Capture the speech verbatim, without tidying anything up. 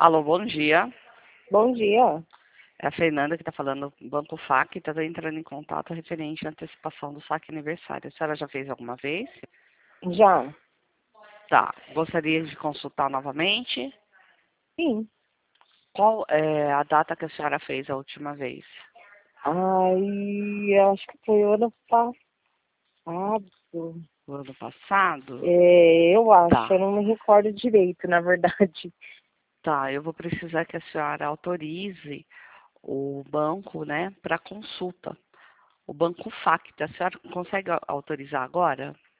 Alô, bom dia. Bom dia. É a Fernanda que está falando do Banco F A C, está entrando em contato referente à antecipação do saque aniversário. A senhora já fez alguma vez? Já? Tá. Gostaria de consultar novamente? Sim. Qual é a data que a senhora fez a última vez? Ai, acho que foi ano passado. O ano passado? É, eu acho, eu Tá. não me recordo direito, na verdade. Tá, eu vou precisar que a senhora autorize o banco, né, para consulta. O Banco F A C, a senhora consegue autorizar agora?